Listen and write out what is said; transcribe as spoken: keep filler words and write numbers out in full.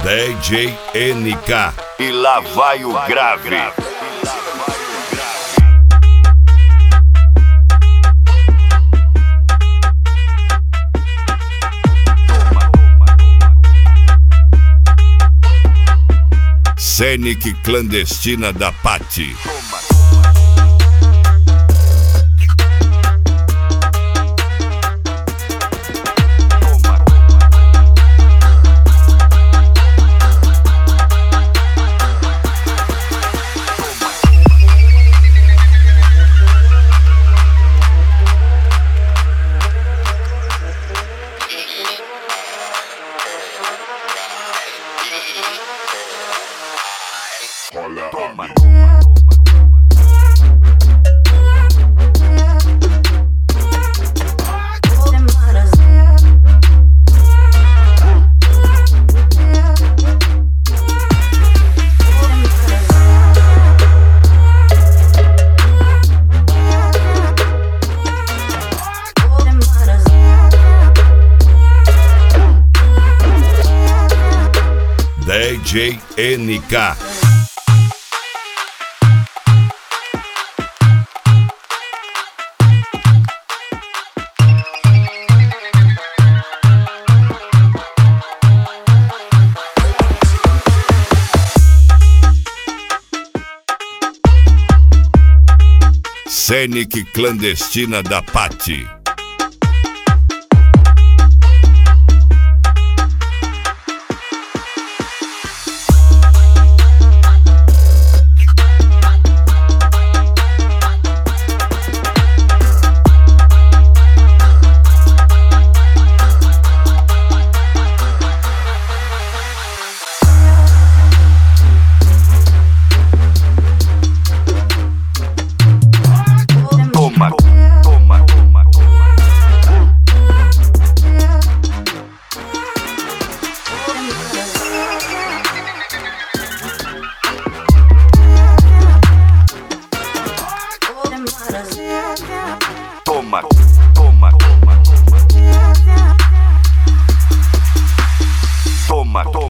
D J N K. E lá vai o grave. Scenic clandestina da Pati. Toma. D J N K. Scenic clandestina da Pati. Toma, toma, toma, toma, toma, toma.